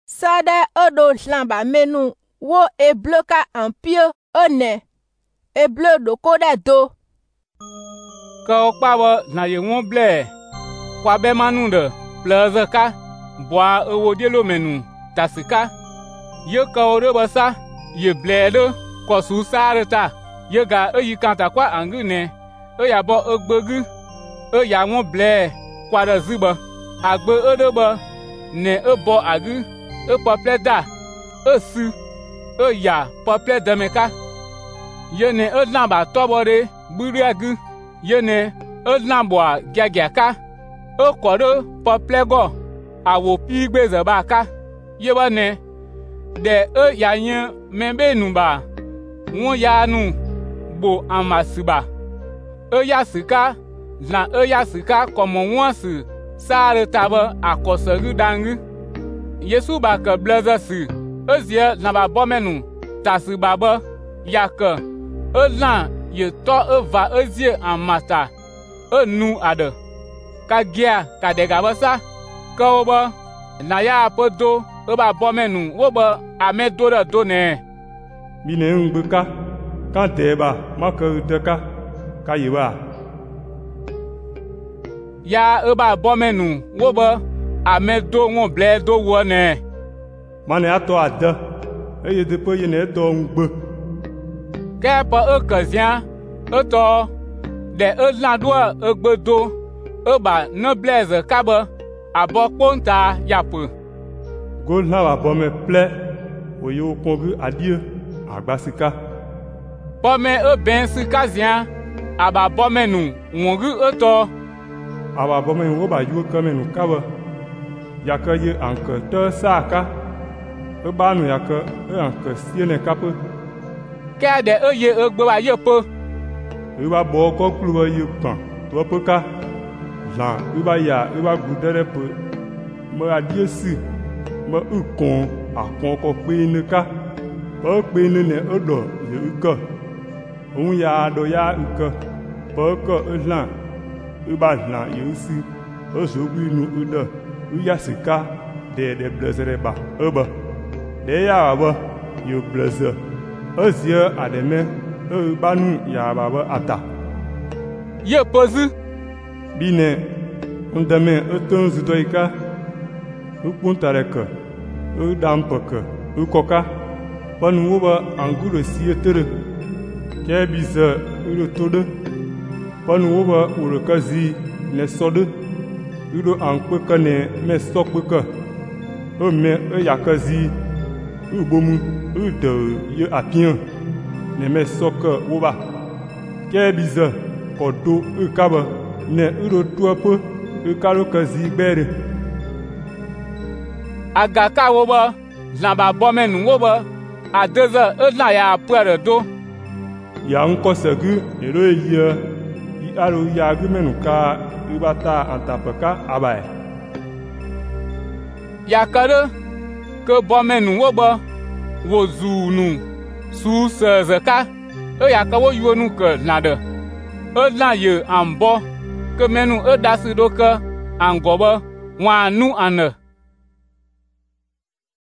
Sade edo lamba menu wo ebloka en pieu ene eblo doko de do. Ka o kpawo na ye won ble kwa be manu de plaza ka bwa ewo dielo menu tasika ye ka o de basa ye ble de ko su sare ta ye ga eyi kanta kwa angu ne e ya bo egbegu e ya won ble kwa de ziba agbe ede ba ne e bo agu e pople da e su e ya pople de meka ye ne e lamba tobore buri agu ye ne e lambwa giagiaka e kode pople go awo pigbe zeba ka ye ba ne de e ya nye membe numba won ya nu bo amasiba e ya sika na e ya sika komo won su sare tabe akoseru dangu Yesu ba ke blaze si ezie na ba bomenu tasi baba yake elan ye to eva ezie amata enu ade ka gia ka dega basa ka oba na ya apodo e ba bomenu wo ba amedo de do ne mine ngbuka kan teba maka deka ka yiwa ya e ba bomenu wo ba amedo won ble do wo ne mane ato ade eye de pe ye ne do ngbe ke pa e kazian e to de e lando egbedo e ba ne blaze kabe abo ponta yapu go na ba bome ple o yo kongu adie agbasika bome e ben sikazian aba bomenu wongu e to aba bome wo ba yu kamenu kabe yake ye anke te saka e ba nu yake e anke siene kape ke de e ye egbe wa ye po e ba bo ko klu ye pan to pe ka lan e ba ya e ba gudere pe mo adie si mo ukon akon ko pe ni ka o pe ni ne odo ye uko ohun ya do ya uko po ko lan e ba lan ye si o so bi nu udo uya sika de blazere ba eba de ya ba yo blaze ozie ademe e banu ya baba ata ye pozu bine undame eton zudoika upuntareka u dampaka u koka panu woba angulo sietere ke biza u tode panu woba urakazi ne sode udo ankpeka ne me sokpeka o me e yakazi u bomu u de ye apien ne me soka woba ke biza kodo u kaba ne udo tuapo u karo kazi bere agaka woba zamba bomenu woba adeza edna ya pere do ya nkosegu ero ye I aro ya gumenu ka ibata antapaka abai yakare ke bomenu woba wozunu su sezeka e yakawo yuonu ke nade e na ye ambo ke menu e dasi do ke angoba wa nu ane